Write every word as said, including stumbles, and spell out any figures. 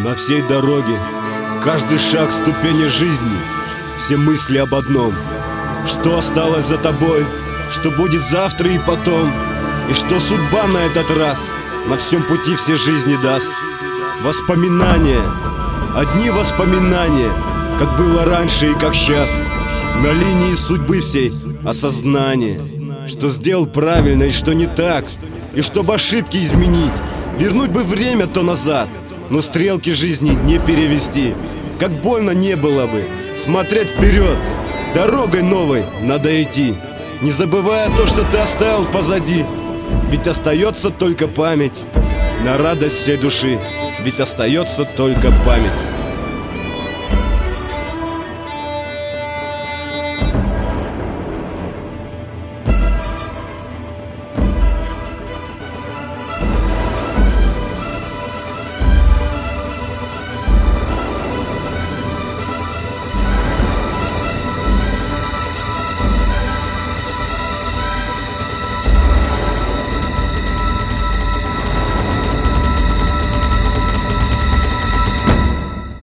На всей дороге, каждый шаг ступени жизни, все мысли об одном: что осталось за тобой, что будет завтра и потом, и что судьба на этот раз на всем пути все жизни даст. Воспоминания, одни воспоминания, как было раньше и как сейчас. На линии судьбы всей осознание, что сделал правильно и что не так, и чтобы ошибки изменить, вернуть бы время то назад, но стрелки жизни не перевести. Как больно не было бы смотреть вперед, дорогой новой надо идти, не забывая то, что ты оставил позади. Ведь остается только память на радость всей души, ведь остается только память.